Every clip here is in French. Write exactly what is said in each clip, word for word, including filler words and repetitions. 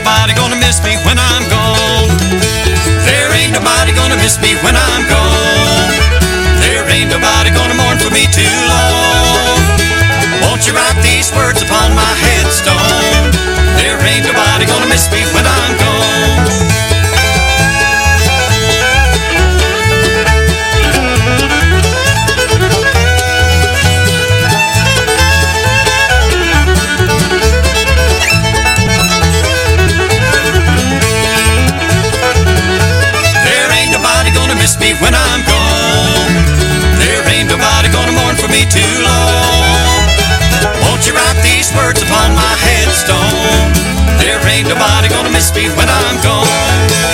nobody gonna miss me when I'm gone. There ain't nobody gonna miss me when I'm gone. There ain't nobody gonna mourn for me too long. Won't you write these words upon my headstone? There ain't nobody gonna miss me when I'm gone. Miss me when I'm gone. There ain't nobody gonna mourn for me too long. Won't you write these words upon my headstone? There ain't nobody gonna miss me when I'm gone.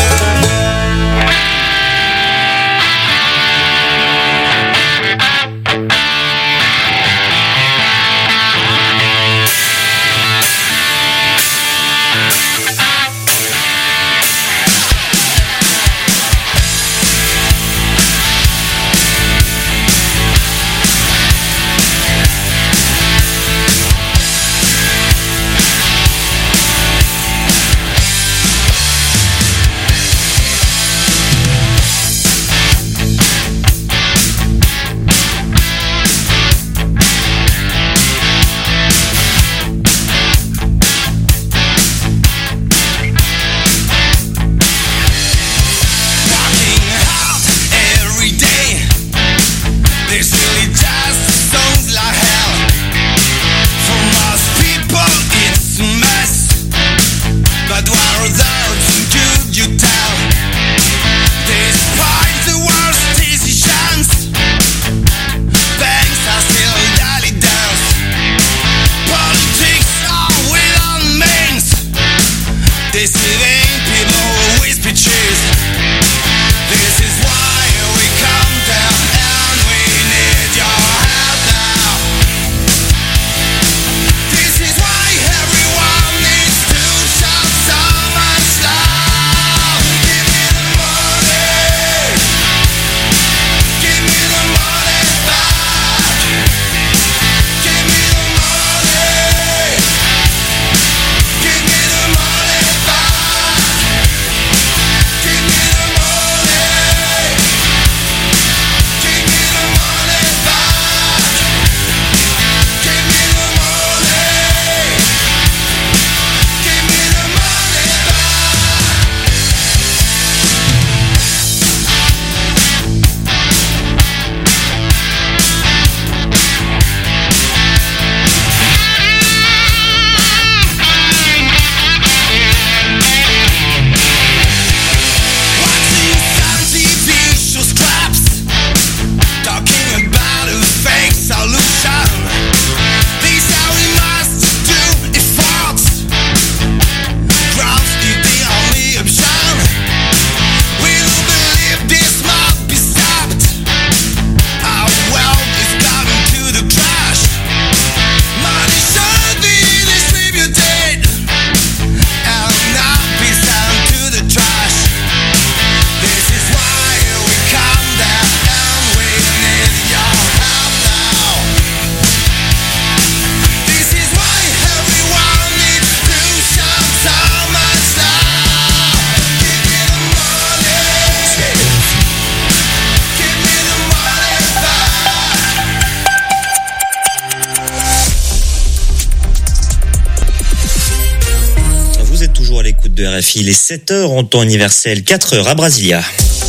De R F I, les sept heures en temps universel, quatre heures à Brasilia.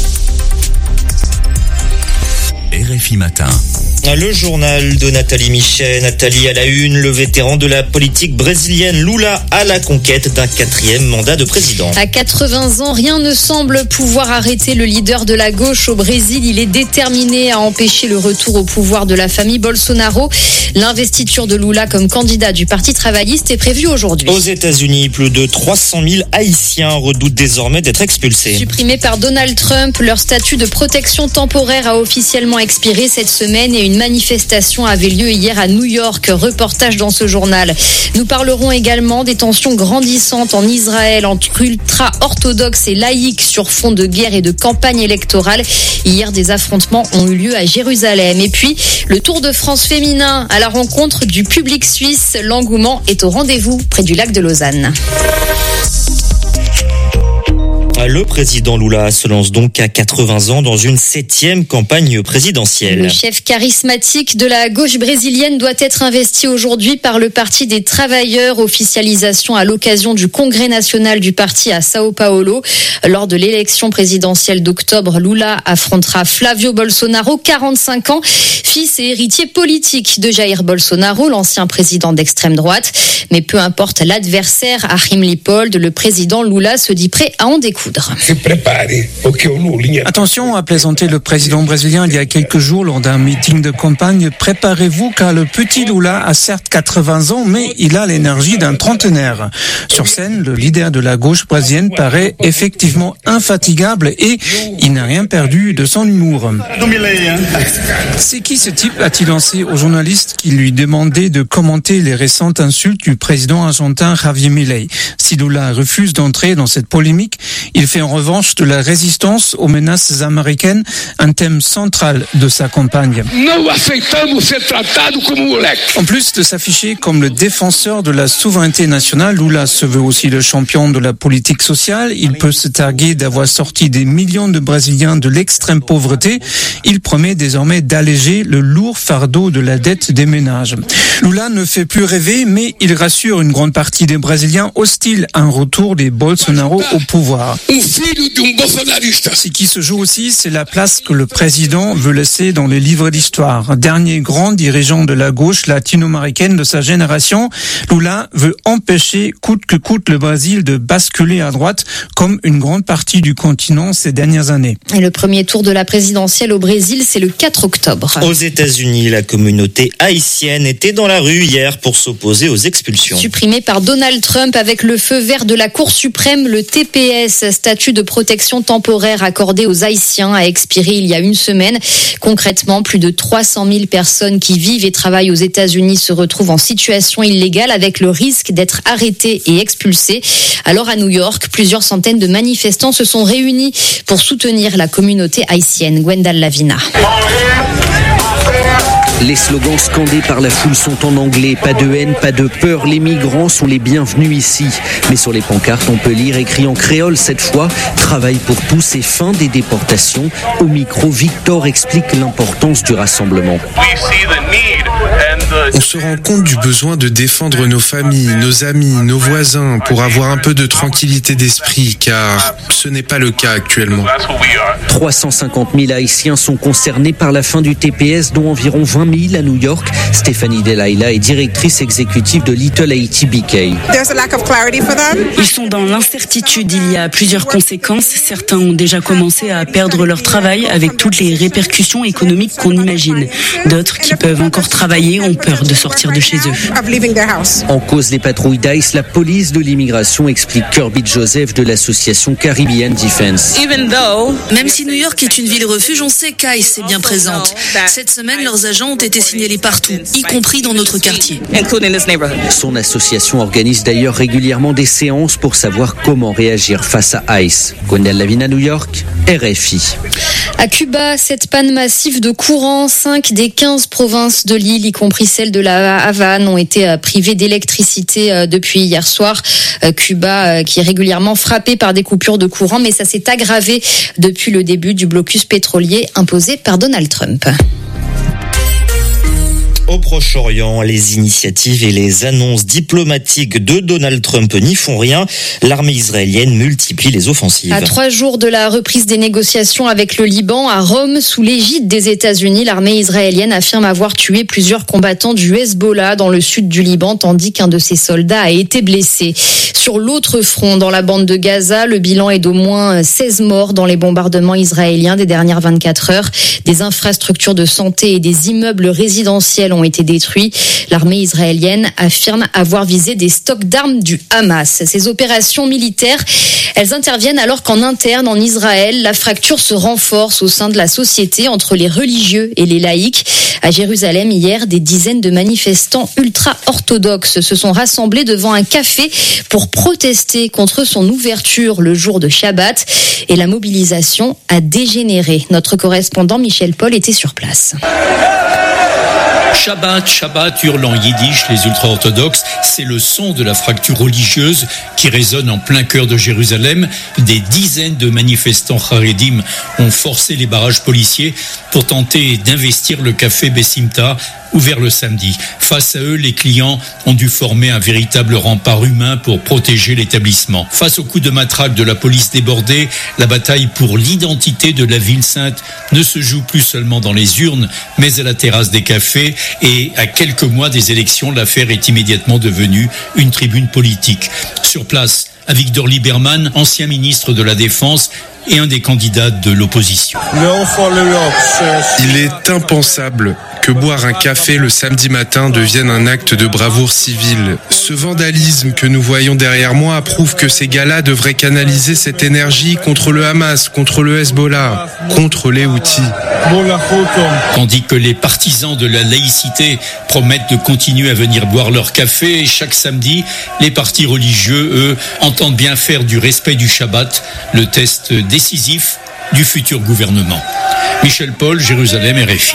R F I Matin. Le journal de Nathalie Michet. Nathalie à la une, le vétéran de la politique brésilienne Lula à la conquête d'un quatrième mandat de président. À quatre-vingts ans, rien ne semble pouvoir arrêter le leader de la gauche au Brésil. Il est déterminé à empêcher le retour au pouvoir de la famille Bolsonaro. L'investiture de Lula comme candidat du Parti travailliste est prévue aujourd'hui. Aux États-Unis, plus de trois cent mille Haïtiens redoutent désormais d'être expulsés. Supprimés par Donald Trump, leur statut de protection temporaire a officiellement expiré cette semaine et une manifestation avait lieu hier à New York. Reportage dans ce journal. Nous parlerons également des tensions grandissantes en Israël entre ultra-orthodoxes et laïcs sur fond de guerre et de campagne électorale. Hier, des affrontements ont eu lieu à Jérusalem. Et puis, le Tour de France féminin à la rencontre du public suisse. L'engouement est au rendez-vous près du lac de Lausanne. Le président Lula se lance donc à quatre-vingts ans dans une septième campagne présidentielle. Le chef charismatique de la gauche brésilienne doit être investi aujourd'hui par le Parti des Travailleurs. Officialisation à l'occasion du congrès national du parti à Sao Paulo. Lors de l'élection présidentielle d'octobre, Lula affrontera Flavio Bolsonaro, quarante-cinq ans, fils et héritier politique de Jair Bolsonaro, l'ancien président d'extrême droite. Mais peu importe l'adversaire, Achim Lippold, le président Lula se dit prêt à en découdre. Attention, a plaisanté le président brésilien il y a quelques jours lors d'un meeting de campagne. Préparez-vous car le petit Lula a certes quatre-vingts ans, mais il a l'énergie d'un trentenaire. Sur scène, le leader de la gauche brésilienne paraît effectivement infatigable et il n'a rien perdu de son humour. C'est qui ce type, a-t-il lancé aux journalistes qui lui demandaient de commenter les récentes insultes du président argentin Javier Milei. Si Lula refuse d'entrer dans cette polémique, il fait en revanche de la résistance aux menaces américaines un thème central de sa campagne. En plus de s'afficher comme le défenseur de la souveraineté nationale, Lula se veut aussi le champion de la politique sociale. Il peut se targuer d'avoir sorti des millions de Brésiliens de l'extrême pauvreté. Il promet désormais d'alléger le lourd fardeau de la dette des ménages. Lula ne fait plus rêver, mais il rassure une grande partie des Brésiliens hostiles à un retour des Bolsonaro au pouvoir. Ce qui se joue aussi, c'est la place que le président veut laisser dans les livres d'histoire. Dernier grand dirigeant de la gauche latino-américaine de sa génération, Lula veut empêcher coûte que coûte le Brésil de basculer à droite, comme une grande partie du continent ces dernières années. Et le premier tour de la présidentielle au Brésil, c'est le quatre octobre. Aux États-Unis, la communauté haïtienne était dans la rue hier pour s'opposer aux expulsions. Supprimé par Donald Trump avec le feu vert de la Cour suprême, le T P S, statut de protection temporaire accordé aux Haïtiens, a expiré il y a une semaine. Concrètement, plus de trois cent mille personnes qui vivent et travaillent aux États-Unis se retrouvent en situation illégale avec le risque d'être arrêtées et expulsées. Alors à New York, plusieurs centaines de manifestants se sont réunis pour soutenir la communauté haïtienne. Gwendal Lavina. Les slogans scandés par la foule sont en anglais. Pas de haine, pas de peur. Les migrants sont les bienvenus ici. Mais sur les pancartes, on peut lire écrit en créole cette fois « Travail pour tous et fin des déportations ». Au micro, Victor explique l'importance du rassemblement. On se rend compte du besoin de défendre nos familles, nos amis, nos voisins pour avoir un peu de tranquillité d'esprit, car ce n'est pas le cas actuellement. trois cent cinquante mille Haïtiens sont concernés par la fin du T P S, dont environ vingt mille à New York. Stéphanie Delaïla est directrice exécutive de Little Haiti B K. Ils sont dans l'incertitude. Il y a plusieurs conséquences. Certains ont déjà commencé à perdre leur travail avec toutes les répercussions économiques qu'on imagine. D'autres qui peuvent encore travailler ont peur de sortir de chez eux. En cause les patrouilles d'ICE, la police de l'immigration, explique Kirby Joseph de l'association Caribbean Defense. Même si New York est une ville refuge, on sait qu'ICE est bien présente. Cette semaine, leurs agents ont été signalés partout, y compris dans notre quartier. Son association organise d'ailleurs régulièrement des séances pour savoir comment réagir face à ICE. Gwendal Lavina, New York, R F I. À Cuba, cette panne massive de courant, cinq des quinze provinces de l'île, y compris celle de la Havane, ont été privées d'électricité depuis hier soir. Cuba qui est régulièrement frappé par des coupures de courant, mais ça s'est aggravé depuis le début du blocus pétrolier imposé par Donald Trump. Au Proche-Orient, les initiatives et les annonces diplomatiques de Donald Trump n'y font rien. L'armée israélienne multiplie les offensives. À trois jours de la reprise des négociations avec le Liban, à Rome, sous l'égide des États-Unis, l'armée israélienne affirme avoir tué plusieurs combattants du Hezbollah dans le sud du Liban, tandis qu'un de ses soldats a été blessé. Sur l'autre front, dans la bande de Gaza, le bilan est d'au moins seize morts dans les bombardements israéliens des dernières vingt-quatre heures. Des infrastructures de santé et des immeubles résidentiels ont été détruits. L'armée israélienne affirme avoir visé des stocks d'armes du Hamas. Ces opérations militaires, elles interviennent alors qu'en interne, en Israël, la fracture se renforce au sein de la société entre les religieux et les laïcs. À Jérusalem, hier, des dizaines de manifestants ultra-orthodoxes se sont rassemblés devant un café pour protester contre son ouverture le jour de Shabbat. Et la mobilisation a dégénéré. Notre correspondant Michel Paul était sur place. Shabbat, Shabbat, hurlent en yiddish les ultra-orthodoxes, c'est le son de la fracture religieuse qui résonne en plein cœur de Jérusalem. Des dizaines de manifestants haredim ont forcé les barrages policiers pour tenter d'investir le café Bessimta, ouvert le samedi. Face à eux, les clients ont dû former un véritable rempart humain pour protéger l'établissement. Face aux coups de matraque de la police débordée, la bataille pour l'identité de la ville sainte ne se joue plus seulement dans les urnes, mais à la terrasse des cafés. Et à quelques mois des élections, l'affaire est immédiatement devenue une tribune politique. Sur place, Avigdor Lieberman, ancien ministre de la Défense, et un des candidats de l'opposition. Il est impensable que boire un café le samedi matin devienne un acte de bravoure civile. Ce vandalisme que nous voyons derrière moi prouve que ces gars-là devraient canaliser cette énergie contre le Hamas, contre le Hezbollah, contre les Houthis. Tandis que les partisans de la laïcité promettent de continuer à venir boire leur café chaque samedi, les partis religieux, eux, entendent bien faire du respect du Shabbat le test décisif du futur gouvernement. Michel Paul, Jérusalem, R F I.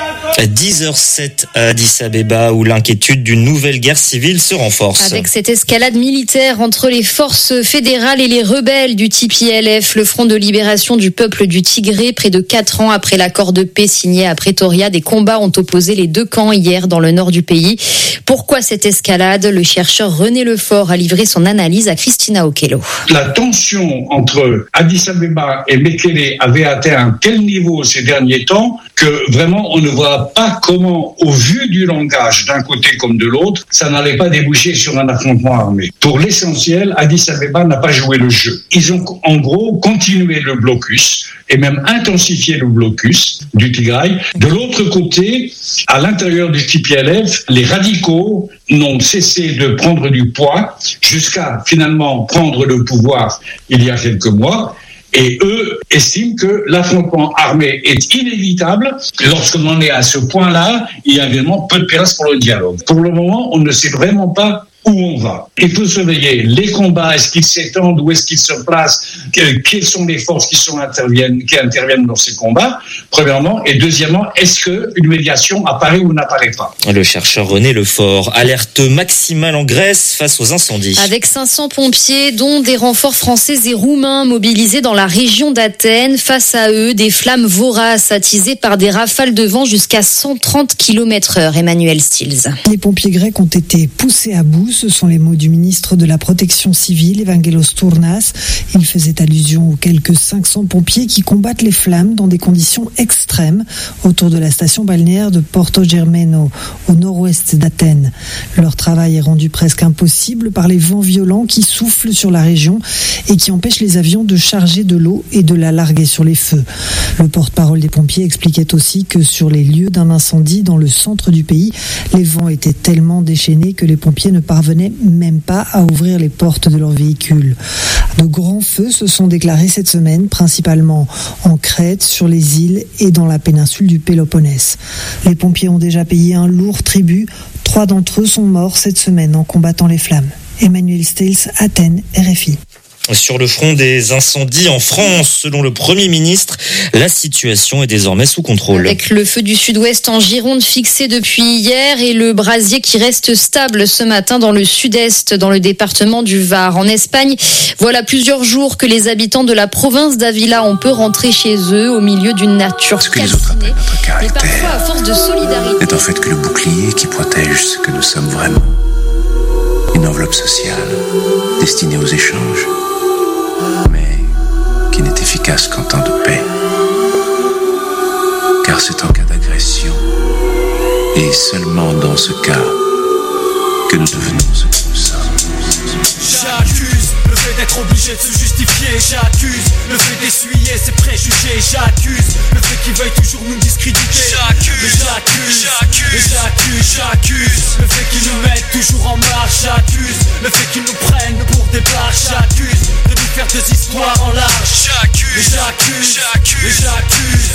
À dix heures sept à Addis Abeba, où l'inquiétude d'une nouvelle guerre civile se renforce. Avec cette escalade militaire entre les forces fédérales et les rebelles du T P L F, le Front de libération du peuple du Tigré, près de quatre ans après l'accord de paix signé à Pretoria, des combats ont opposé les deux camps hier dans le nord du pays. Pourquoi cette escalade ? Le chercheur René Lefort a livré son analyse à Christina Okello. La tension entre Addis Abeba et Mekele avait atteint un tel niveau ces derniers temps que vraiment on ne voit pas comment, au vu du langage d'un côté comme de l'autre, ça n'allait pas déboucher sur un affrontement armé. Pour l'essentiel, Addis Abeba n'a pas joué le jeu. Ils ont en gros continué le blocus et même intensifié le blocus du Tigray. De l'autre côté, à l'intérieur du T P L F, les radicaux n'ont cessé de prendre du poids jusqu'à finalement prendre le pouvoir il y a quelques mois. Et eux estiment que l'affrontement armé est inévitable. Lorsqu'on en est à ce point-là, il y a vraiment peu de place pour le dialogue. Pour le moment, on ne sait vraiment pas où on va. Il faut surveiller les combats, est-ce qu'ils s'étendent, où est-ce qu'ils se placent, quelles sont les forces qui, sont interviennent, qui interviennent dans ces combats, premièrement, et deuxièmement, est-ce qu'une médiation apparaît ou n'apparaît pas ? Le chercheur René Lefort, alerte maximale en Grèce face aux incendies. Avec cinq cents pompiers, dont des renforts français et roumains mobilisés dans la région d'Athènes, face à eux, des flammes voraces attisées par des rafales de vent jusqu'à cent trente kilomètres heure. Emmanuel Stills. Les pompiers grecs ont été poussés à bout. Ce sont les mots du ministre de la Protection civile, Evangelos Tournas. Il faisait allusion aux quelques cinq cents pompiers qui combattent les flammes dans des conditions extrêmes autour de la station balnéaire de Porto Germano, au nord-ouest d'Athènes. Leur travail est rendu presque impossible par les vents violents qui soufflent sur la région et qui empêchent les avions de charger de l'eau et de la larguer sur les feux. Le porte-parole des pompiers expliquait aussi que sur les lieux d'un incendie dans le centre du pays, les vents étaient tellement déchaînés que les pompiers ne parvenaient même pas à ouvrir les portes de leur véhicule. De grands feux se sont déclarés cette semaine, principalement en Crète, sur les îles et dans la péninsule du Péloponnèse. Les pompiers ont déjà payé un lourd tribut. Trois d'entre eux sont morts cette semaine en combattant les flammes. Emmanuel Stills, Athènes, R F I. Sur le front des incendies en France, selon le Premier ministre, la situation est désormais sous contrôle. Avec le feu du sud-ouest en Gironde fixé depuis hier et le brasier qui reste stable ce matin dans le sud-est, dans le département du Var. En Espagne, voilà plusieurs jours que les habitants de la province d'Avila ont pu rentrer chez eux au milieu d'une nature ce que les autres appellent notre caractère, mais parfois à force de solidarité. Est en fait que le bouclier qui protège ce que nous sommes vraiment. Une enveloppe sociale destinée aux échanges, mais qui n'est efficace qu'en temps de paix. Car c'est en cas d'agression, et seulement dans ce cas, que nous devenons ce que nous sommes. J'accuse le fait d'être obligé de se justifier. J'accuse le fait d'essuyer ses préjugés. J'accuse le fait qu'ils veuillent toujours nous discréditer. J'accuse, j'accuse, j'accuse, j'accuse, j'accuse le fait qu'ils nous mettent toujours en marche. J'accuse le fait qu'ils nous prennent pour des barres. J'accuse de nous faire des histoires en large. J'accuse, j'accuse, j'accuse, j'accuse.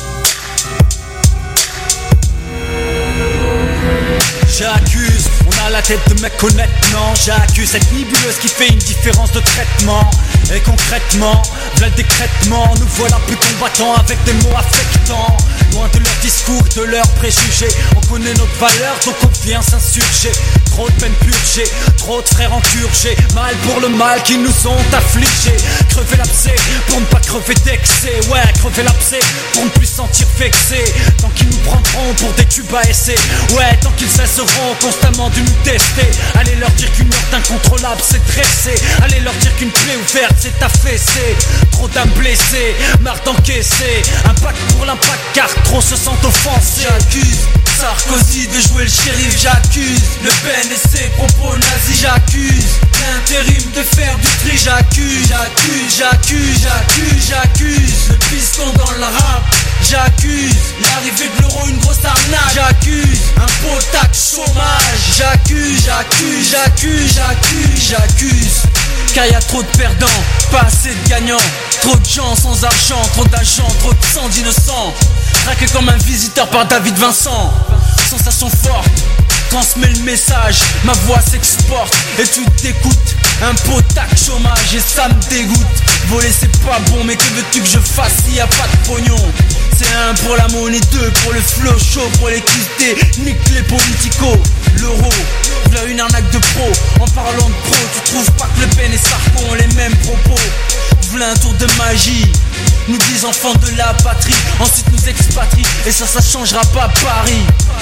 J'accuse, on a la tête de mecs honnêtes, non. J'accuse cette nébuleuse qui fait une différence de traitement. Et concrètement, v'là le décrètement. Nous voilà plus combattants avec des mots affectants. Loin de leurs discours, de leurs préjugés. On connaît notre valeur, donc on vient s'insurger. Trop de peine purgée, trop de frères encurgés. Mal pour le mal qu'ils nous ont affligés. Crever l'abcès pour ne pas crever d'excès. Ouais, crever l'abcès pour ne plus sentir vexé. Tant qu'ils nous prendront pour des tubes à essai. Ouais, tant qu'ils cesseront constamment de nous tester. Allez leur dire qu'une heure d'incontrôlable s'est dressée. Allez leur dire qu'une plaie ouverte s'est affaissée. Trop d'âmes blessées, marre d'encaisser. Impact pour l'impact car trop se sentent offensés. J'accuse Sarkozy de jouer le shérif. J'accuse Le Pen et ses propos nazis. J'accuse l'intérim de faire du tri. J'accuse, j'accuse, j'accuse, j'accuse, j'accuse le piston dans le rap. J'accuse l'arrivée de l'euro, une grosse arnaque. J'accuse impôt, taxe, chômage. J'accuse, j'accuse, j'accuse, j'accuse, j'accuse car y a trop de perdants, pas assez de gagnants. Trop de gens sans argent, trop d'agents, trop de sang d'innocents. Traqué comme un visiteur par David Vincent. Sensation forte, transmets le message. Ma voix s'exporte et tu t'écoutes. Impôt, taxe, chômage et ça me dégoûte. Voler c'est pas bon mais que veux-tu que je fasse s'il y a pas de pognon. C'est un pour la monnaie, deux pour le flow chaud, pour l'équité, nique les politicos. L'euro, v'là une arnaque de pro. En parlant de pro, tu trouves pas que Le Pen et Sarko ont les mêmes propos. V'là un tour de magie, nous disent enfants de la patrie. Ensuite nous expatrient, et ça, ça changera pas Paris.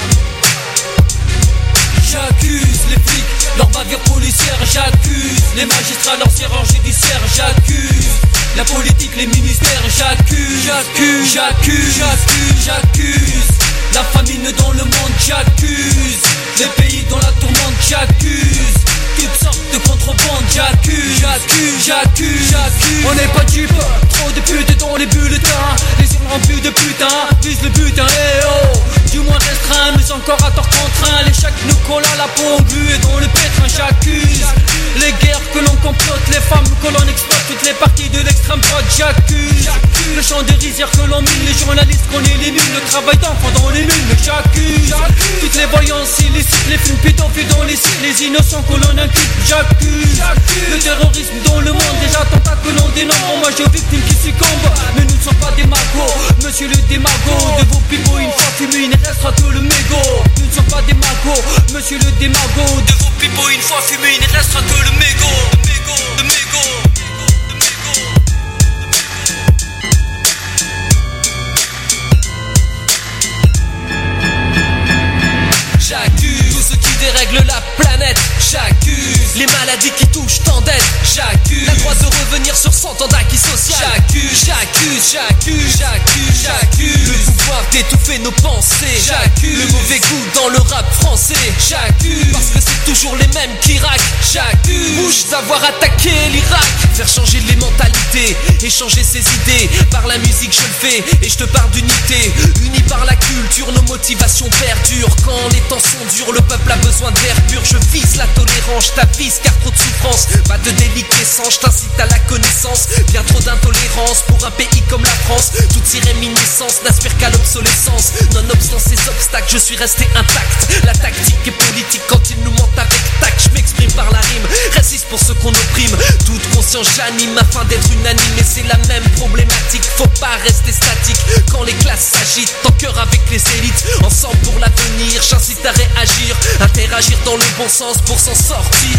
J'accuse les flics, leur bavure policière. J'accuse les magistrats, leurs erreurs judiciaires. J'accuse la politique, les ministères. J'accuse, j'accuse, j'accuse, j'accuse, j'accuse la famine dans le monde. J'accuse les pays dans la tourmente. J'accuse toutes sortes de contrebande. J'accuse, j'accuse, j'accuse, j'accuse. On n'est pas dupes, trop de putes dans les bulletins. Les yeux remplis de putain, visent le butin. Eh oh, du moins restreint, mais encore à tort contraint. Les chèques nous collent à la peau engluée dans le pétrin. J'accuse les guerres que l'on complote, les femmes que l'on exploite, toutes les parties de l'extrême droite. J'accuse le chant des rizières que l'on mine, les journalistes qu'on élimine, le travail d'enfants dans les mines. J'accuse toutes les voyances illicites, les films pédophiles dans les sites, les innocents que l'on inculpe. J'accuse le terrorisme dans le monde, des attentats que l'on dénombre, hommage aux victimes qui succombent. Mais nous ne sommes pas des magots, monsieur le démago. De vos pipeaux une fois fumés, il ne restera que le mégot. Nous ne sommes pas des magots, monsieur le démago. De vos pipeaux une fois fumés, il ne restera que le mégot. Le mégot. J'accuse tout ce qui dérègle la planète. J'accuse les maladies qui touchent tant d'êtres. J'accuse la droite de revenir sur cent ans d'acquis social. J'accuse, j'accuse, j'accuse, j'accuse, j'accuse le pouvoir d'étouffer nos pensées. J'accuse le mauvais goût dans le rap français. J'accuse parce que c'est toujours les mêmes qui raquent. J'accuse bouche d'avoir attaqué l'Irak. Faire changer les mentalités et changer ses idées. Par la musique je le fais et je te parle d'unité. Unis par la culture, nos motivations perdurent. Quand les temps sont durs, le peuple a besoin d'air pur. Je vise la tolérance, je t'avise car trop de souffrance. Pas de déliquescence, je t'incite à la connaissance. Bien trop d'intolérance pour un pays comme la France. Toutes ces réminiscences n'aspirent qu'à l'obsolescence. Nonobstant ces obstacles, je suis resté intact. La tactique est politique quand ils nous mentent avec tact. Je m'exprime par la rime, résiste pour ceux qu'on opprime. Toute conscience j'anime afin d'être unanime. Et c'est la même problématique, faut pas rester statique. Quand les classes s'agitent, en cœur avec les élites. Ensemble pour l'avenir, j'incite à réagir. Interagir dans le bon sens pour s'en sortir.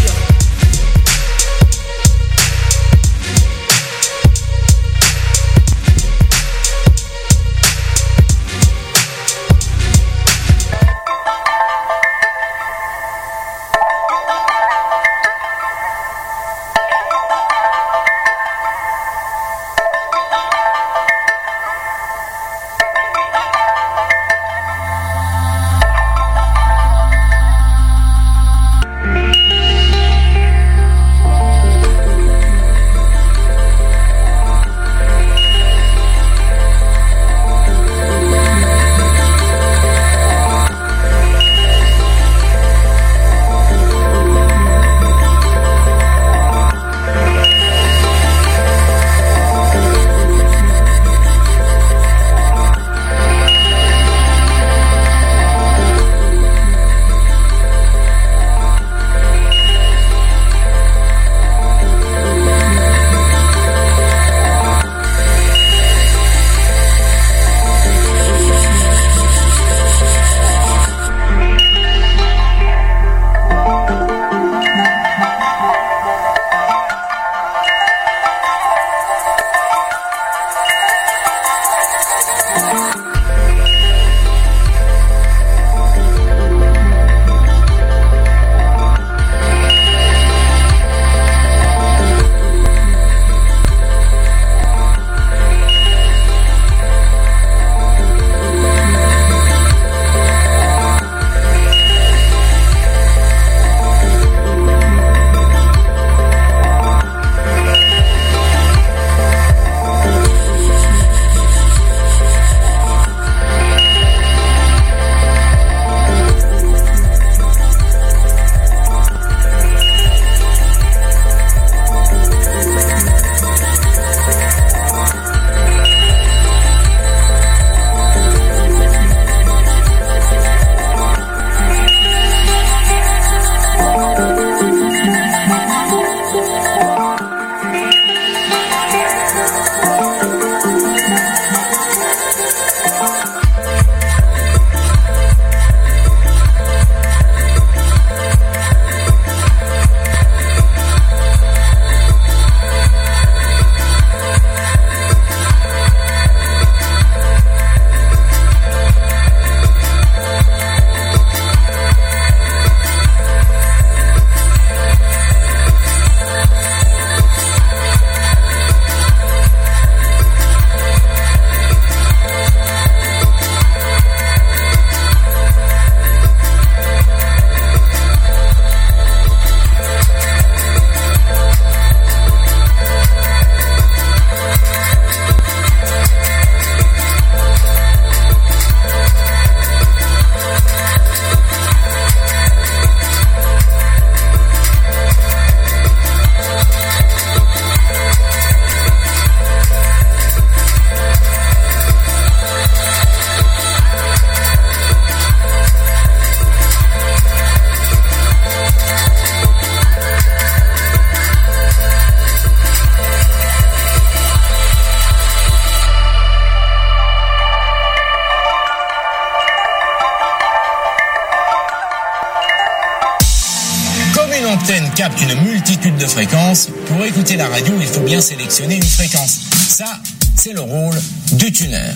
l'antenne capte une multitude de fréquences. Pour écouter la radio, il faut bien sélectionner une fréquence. Ça, c'est le rôle du tuneur.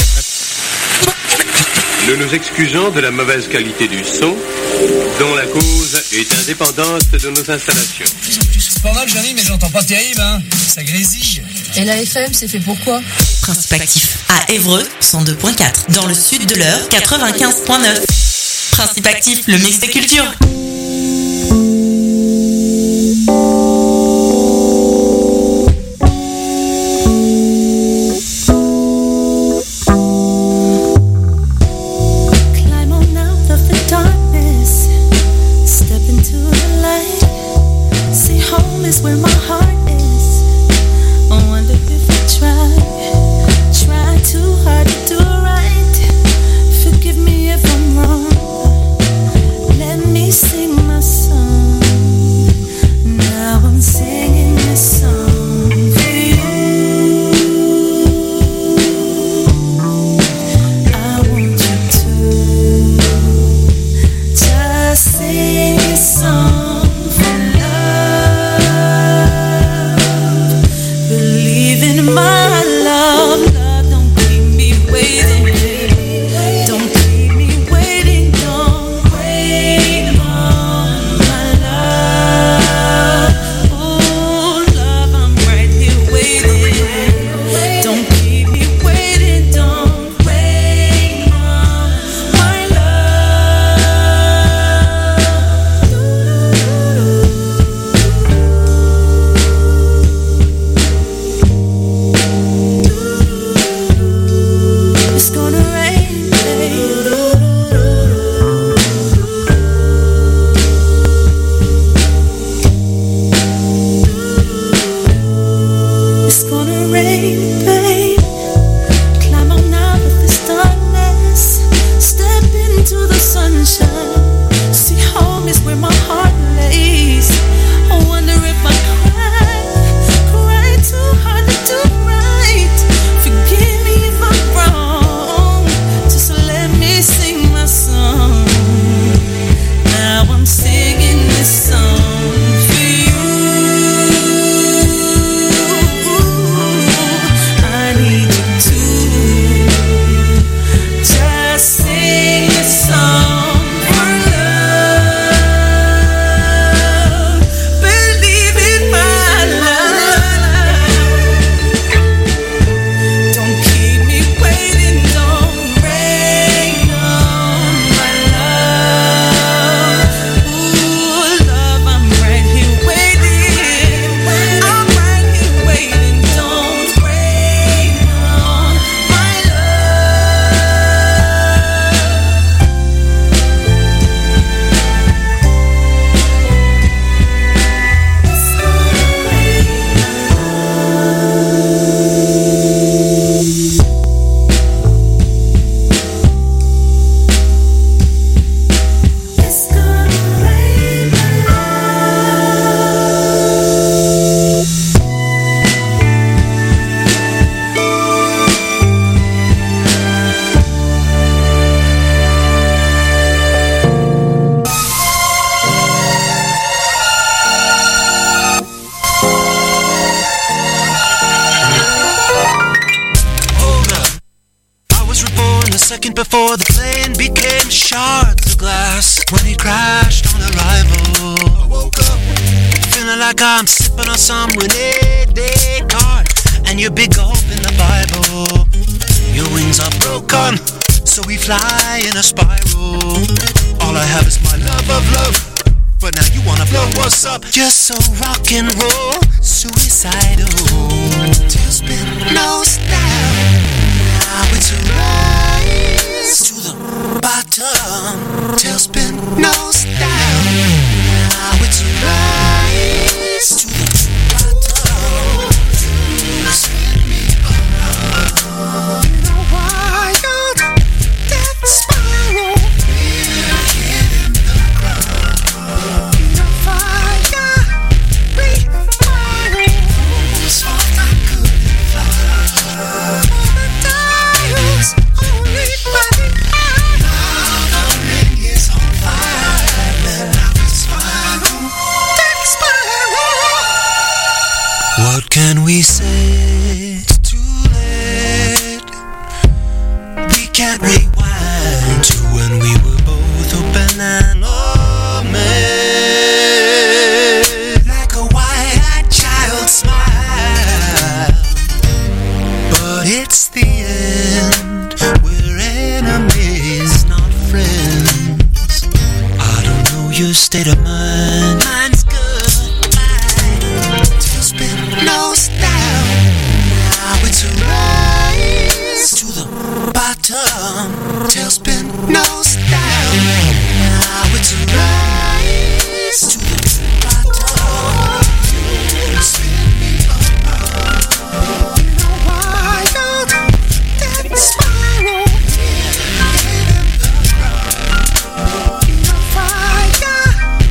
Nous nous excusons de la mauvaise qualité du son, dont la cause est indépendante de nos installations. C'est pas mal, Johnny, mais j'entends pas terrible, hein. Ça grésille. Et la F M, c'est fait pour quoi? Principe actif à Évreux, cent deux virgule quatre. Dans le sud de l'Eure, quatre-vingt-quinze virgule neuf. Principe actif, le mix des cultures. Where my heart is, I wonder if I try, try too hard to do right. Forgive me if I'm wrong. Let me sing my song. Now I'm singing this song for you. I want you to just sing this song. My love, love, don't keep me waiting. Don't keep me waiting. Don't wait on my love. Oh, love, I'm right here waiting. Don't keep me waiting. Don't wait on my love. It's gonna rain, babe. It's gonna rain, babe. Climb on out of this darkness. Step into the sunshine. See, home is where my heart lays. I wonder if I cry, cry too hard to do right. Forgive me if I'm wrong. Just let me sing my song. Now I'm singing this song for you. I need you to just sing this song for love. Believe in my love. Don't keep me waiting. Don't rain on my love. Ooh, love, I'm right here waiting. I'm right here waiting. Don't rain on my love. It's gonna rain, my love. Hold up. I was reborn a second before the plane became shards of glass. When it crashed on arrival, I woke up feeling like I'm sipping on some Rene Descartes and your big gulp in the Bible. Your wings are broken, so we fly in a spiral. All I have is my love of love, but now you wanna blow what's up. Just so rock and roll, suicidal. Tailspin, no style. Now it's a rise to the bottom. Tailspin, no style. Now it's a rise to the bottom. Spin me around. In a wild death spiral. We're hitting the ground. In a fire, we spiral. So I couldn't fly. All the dials, all rewind to when we were both open and honest, like a wide-eyed child smile. But it's the end. We're enemies, not friends. I don't know your state of mind. Mine's good. Mine just been nose down. Now it's a rise to the bottom. Tailspin nose down. Now it's a rise to the bottom. Spin me up. You know why don't that spiral? In the fire,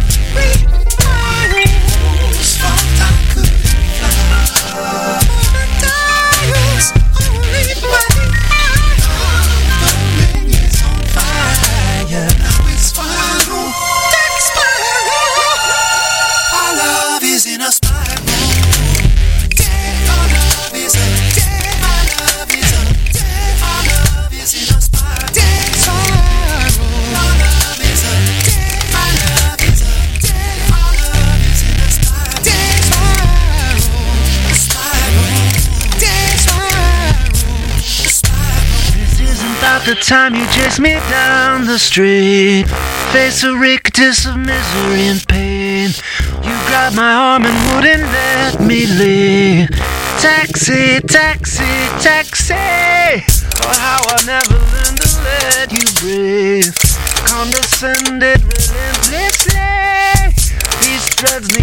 re-spirals. Thought I could fly. The dials only play. The ring is on fire. Now it's final. That spiral. Our love is in a spiral. Dead, our love is a dead. Our love is a dead. Our love is in a spiral. Dead spiral. Our love is a dead. Our love is a dead. Our love is in a spiral. Dead spiral. Spiral. Dead spiral. Spiral. This isn't about the time you chase me down the street. Face a rictus of misery and pain. You grabbed my arm and wouldn't let me leave. Taxi, taxi, taxi. Oh, how I never learned to let you breathe. Condescended relentlessly. These dreads